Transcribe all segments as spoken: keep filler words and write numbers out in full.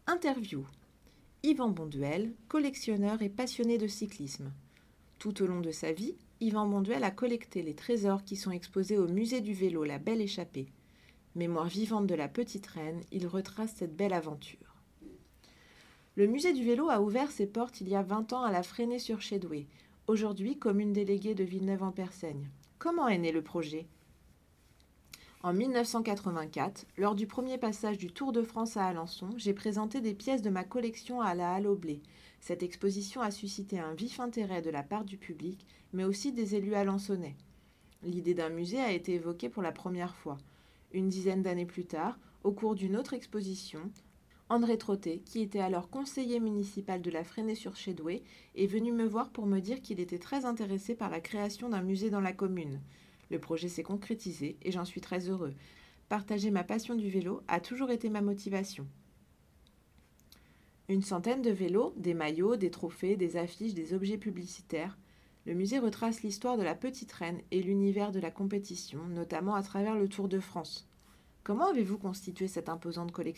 Interview. Yvan Bonduel, collectionneur et passionné de cyclisme. Tout au long de sa vie, Yvan Bonduel a collecté les trésors qui sont exposés au musée du vélo La Belle Échappée. Mémoire vivante de la petite reine, il retrace cette belle aventure. Le musée du vélo a ouvert ses portes il y a vingt ans à la Fresnay-sur-Chédoué, aujourd'hui commune déléguée de Villeneuve-en-Persaigne. Comment est né le projet ? En mille neuf cent quatre-vingt-quatre, lors du premier passage du Tour de France à Alençon, j'ai présenté des pièces de ma collection à la Halle au Blé. Cette exposition a suscité un vif intérêt de la part du public, mais aussi des élus alençonnais. L'idée d'un musée a été évoquée pour la première fois. Une dizaine d'années plus tard, au cours d'une autre exposition, André Trottet, qui était alors conseiller municipal de la Fresnay-sur-Chédoué, est venu me voir pour me dire qu'il était très intéressé par la création d'un musée dans la commune. Le projet s'est concrétisé et j'en suis très heureux. Partager ma passion du vélo a toujours été ma motivation. Une centaine de vélos, des maillots, des trophées, des affiches, des objets publicitaires. Le musée retrace l'histoire de la petite reine et l'univers de la compétition, notamment à travers le Tour de France. Comment avez-vous constitué cette imposante collection ?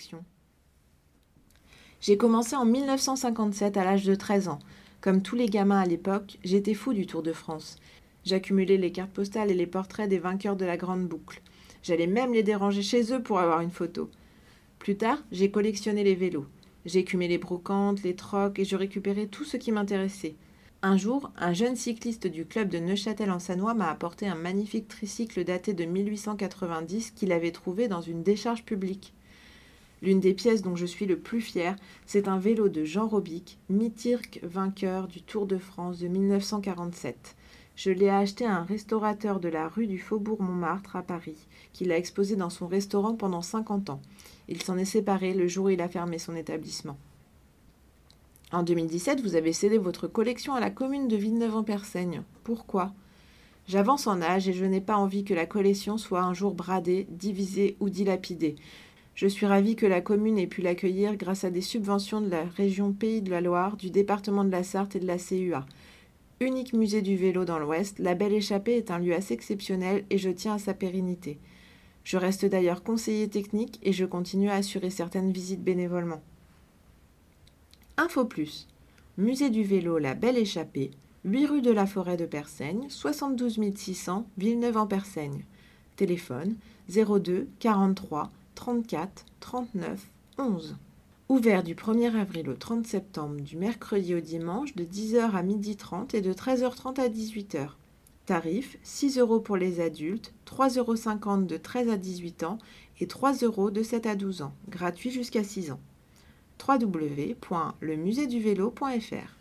J'ai commencé en mille neuf cent cinquante-sept à l'âge de treize ans. Comme tous les gamins à l'époque, j'étais fou du Tour de France. J'accumulais les cartes postales et les portraits des vainqueurs de la grande boucle. J'allais même les déranger chez eux pour avoir une photo. Plus tard, j'ai collectionné les vélos. J'écumais les brocantes, les trocs et je récupérais tout ce qui m'intéressait. Un jour, un jeune cycliste du club de Neufchâtel-en-Sanois m'a apporté un magnifique tricycle daté de mille huit cent quatre-vingt-dix qu'il avait trouvé dans une décharge publique. L'une des pièces dont je suis le plus fier, c'est un vélo de Jean Robic, mythique vainqueur du Tour de France de mille neuf cent quarante-sept. Je l'ai acheté à un restaurateur de la rue du Faubourg Montmartre à Paris, qui l'a exposé dans son restaurant pendant cinquante ans. Il s'en est séparé le jour où il a fermé son établissement. En deux mille dix-sept, vous avez cédé votre collection à la commune de Villeneuve-en-Persaigne. Pourquoi ? J'avance en âge et je n'ai pas envie que la collection soit un jour bradée, divisée ou dilapidée. Je suis ravie que la commune ait pu l'accueillir grâce à des subventions de la région Pays de la Loire, du département de la Sarthe et de la C U A. Unique musée du vélo dans l'Ouest, La Belle Échappée est un lieu assez exceptionnel et je tiens à sa pérennité. Je reste d'ailleurs conseiller technique et je continue à assurer certaines visites bénévolement. Info plus. Musée du vélo La Belle Échappée, huit rue de la Forêt de Persaigne, soixante-douze mille six cents Villeneuve-en-Persaigne. Téléphone zéro deux quarante-trois trente-quatre trente-neuf onze. Ouvert du premier avril au trente septembre, du mercredi au dimanche, de dix heures à midi trente et de treize heures trente à dix-huit heures. Tarif six euros pour les adultes, trois euros cinquante de treize à dix-huit ans et trois euros de sept à douze ans. Gratuit jusqu'à six ans. w w w point le musée du vélo point f r